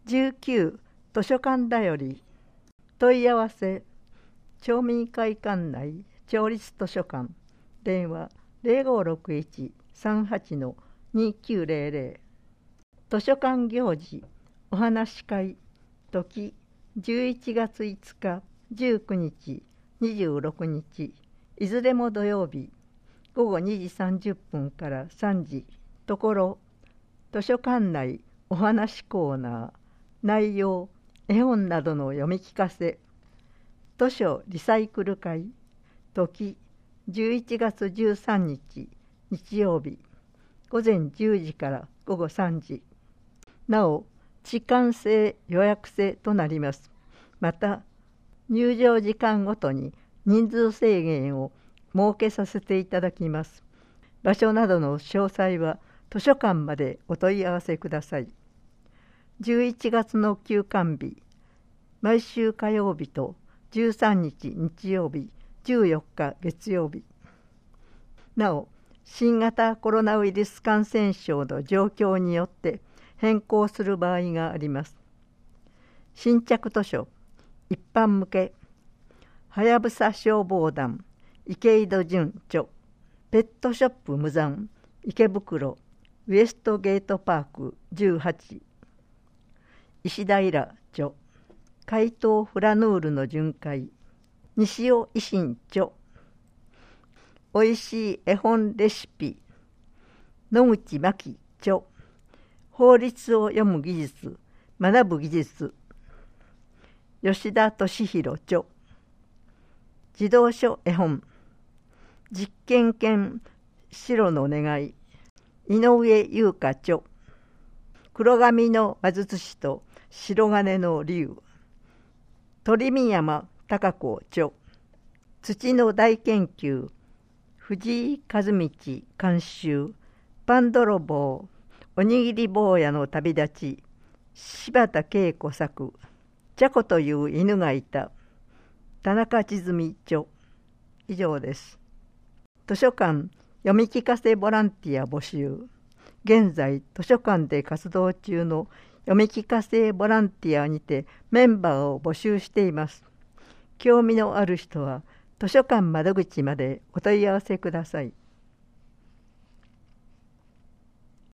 19図書館だより。問い合わせ町民会館内町立図書館電話0561-38-2900。図書館行事お話し会時11月5日19日26日いずれも土曜日午後2時30分から3時。ところ図書館内お話コーナー内容絵本などの読み聞かせ。図書リサイクル会時11月13日日曜日午前10時から午後3時。なお時間制予約制となります。また入場時間ごとに人数制限を設けさせていただきます。場所などの詳細は図書館までお問い合わせください。11月の休館日毎週火曜日と13日日曜日14日月曜日。なお新型コロナウイルス感染症の状況によって変更する場合があります。新着図書一般向けはやぶさ消防団池井戸潤著。ペットショップ無残池袋ウエストゲートパーク18。石平著。怪盗フラヌールの巡回西尾維新著。おいしい絵本レシピ野口真紀著。法律を読む技術学ぶ技術吉田俊弘著。児童書絵本実験犬白の願い井上優香著。黒髪の魔術師と白金の竜鳥見山貴子著。土の大研究藤井和道監修パン泥棒おにぎり坊やの旅立ち柴田恵子作茶子という犬がいた田中千純著。以上です。図書館読み聞かせボランティア募集。現在図書館で活動中の読み聞かせボランティアにてメンバーを募集しています。興味のある人は図書館窓口までお問い合わせください。